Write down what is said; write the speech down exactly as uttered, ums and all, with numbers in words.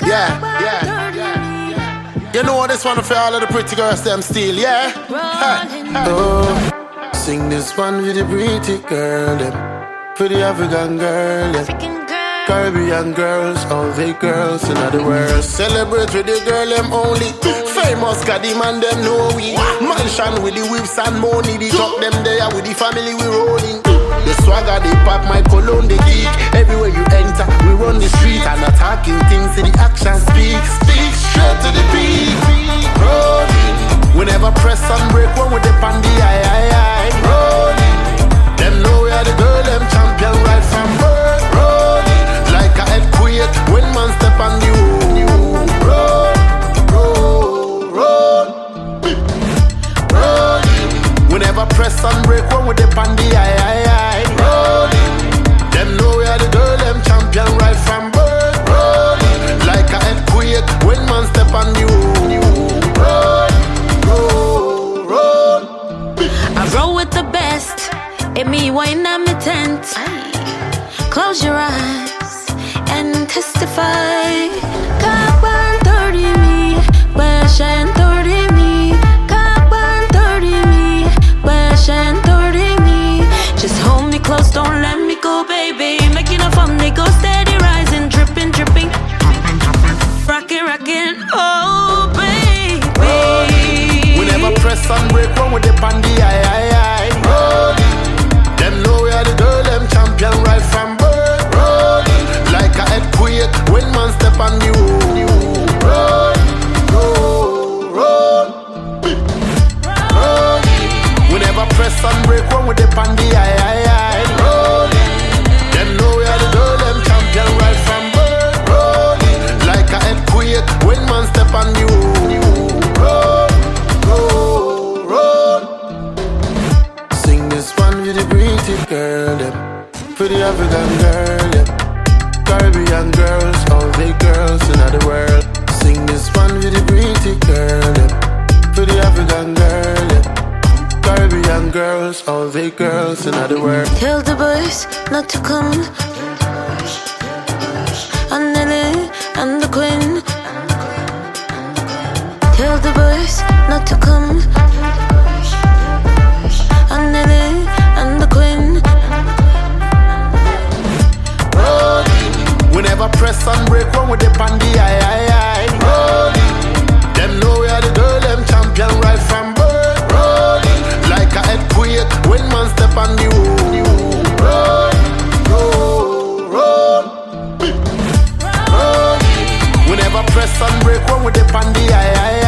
Yeah, yeah, yeah, yeah. You know this one for all of the pretty girls, them still, yeah? Hey, hey. Oh, sing this one with the pretty girl, them. For the African girl, yeah. Caribbean girls, all the girls in the world. Celebrate with the girl, them only. Famous cause the man, them know we. Mansion with the whips and money. The talk them there with the family we rolling. The swagger, they pop my cologne, they geek. Everywhere you enter, we run the street and attacking things. See the action speak, speak straight to the beat. Rolling, we never press and break one with the pandy, aye, aye, aye. Rolling, them know we are the girl, them champion right from birth. Rolling, like a earthquake when man step on the road. Roll, roll, roll, rolling, we never press and break one with the pandy, aye, aye, aye. Them know we are the girl, them champion right from birth. Rolling, like a earthquake when man step on you. Roll, roll, roll. I roll with the best. It me wine on my tent. Close your eyes and testify. Carbon thirty me, passion thirty me. Carbon thirty me, passion thirty me. Just hold me close, don't let me go, baby. Making a fun, they go steady rising, dripping, dripping, rockin', rockin', oh baby. Rolling, we never press and break one with the pandy, aye, aye, aye. Rolling, them know we are the girl, them champion right from birth. Rolling, like a earthquake when man step on you. Roll, roll, roll, rolling, we never press and break one with the pandy, aye, aye, aye. Rolling, them know we are the girl, them champion right from birth. Rolling, like a earthquake when man step on you. Roll, roll, roll. Sing this one with the pretty girl, them. For the African girl, them. Caribbean girls, all the girls in the world. Sing this one with the pretty girl, them. For the African girl, them. Caribbean girls, all the girls in the world. Tell the boys not to come. And Nelly and the Queen. Tell the boys not to come. And Nelly and the Queen. Rolling, we never press and break one with the pandy, aye, aye, aye. Rolling, them know we are the girl, them champion right from birth. Rolling, like a earthquake when man step on you. Roll, roll, roll, rolling, we never press and break one with the pandy, aye, aye, aye.